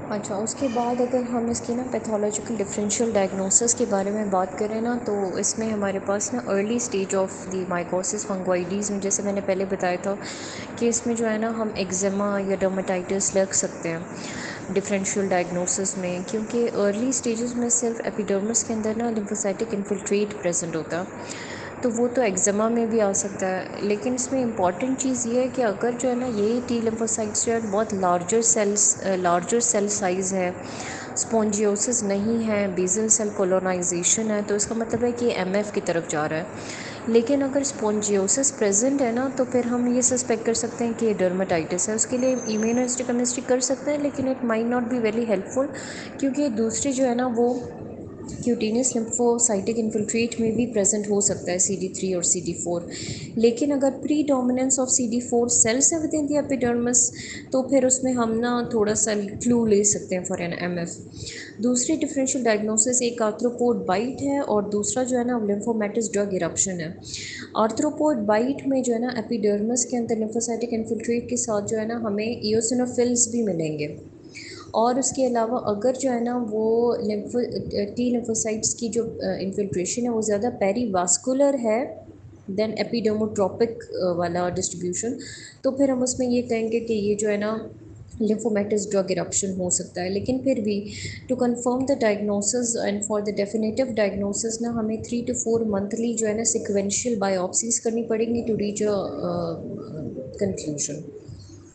अच्छा, उसके बाद अगर हम इसकी ना पैथोलॉजिकल डिफरेंशियल डायग्नोसिस के बारे में बात करें ना, तो इसमें हमारे पास ना early stage of the mycosis fungoides में, जैसे मैंने पहले बताया था कि इसमें जो है ना हम एक्जिमा या डर्मेटाइटिस लग सकते हैं डिफरेंशियल डायग्नोसिस में, क्योंकि अर्ली स्टेजेस में सिर्फ एपिडर्मिस के अंदर ना लिम्फोसाइटिक इन्फिल्ट्रेट प्रेजेंट होता है, तो वो तो एक्जिमा में भी आ सकता है। लेकिन इसमें इम्पॉर्टेंट चीज़ ये है कि अगर जो है ना ये टी लिम्फोसाइट्स जो है बहुत लार्जर सेल साइज़ है, स्पॉन्जियोसिस नहीं है, बेसल सेल कोलोनाइजेशन है, तो इसका मतलब है कि एमएफ की तरफ जा रहा है। लेकिन अगर स्पॉन्जियोसिस प्रेजेंट है ना, तो फिर हम ये सस्पेक्ट कर सकते हैं कि डर्मेटाइटिस है। उसके लिए इम्यूनोहिस्टोकेमिस्ट्री कर सकते हैं, लेकिन it might not be very helpful, क्योंकि दूसरी जो है ना वो क्यूटेनियस लिम्फोसाइटिक इन्फिल्ट्रेट में भी प्रेजेंट हो सकता है CD3 और CD4। लेकिन अगर predominance of CD4 cells है विद इन द एपिडर्मिस, तो फिर उसमें हम ना थोड़ा सा क्लू ले सकते हैं फॉर एन एमएफ। दूसरी डिफरेंशियल डायग्नोसिस एक आर्थ्रोपोड बाइट है, और दूसरा जो है ना लिम्फोमेटिस ड्रग इरप्शन है। आर्थ्रोपोड बाइट में जो है ना एपिडर्मिस के अंदर लिम्फोसाइटिक इन्फिल्ट्रेट के साथ जो है ना हमें इयोसिनोफिल्स भी मिलेंगे। और उसके अलावा अगर जो है ना वो टी लिम्फोसाइट्स की जो इन्फिल्ट्रेशन है वो ज़्यादा पेरीवास्कुलर है देन एपिडर्मोट्रोपिक वाला डिस्ट्रीब्यूशन, तो फिर हम उसमें ये कहेंगे कि ये जो है ना लिम्फोमेटिस ड्रग इरप्शन हो सकता है। लेकिन फिर भी to confirm the diagnosis and for the definitive diagnosis ना हमें 3 to 4 मंथली जो है ना सिक्वेंशियल बायोप्सीज करनी पड़ेंगी टू रीच अ कंक्लूजन।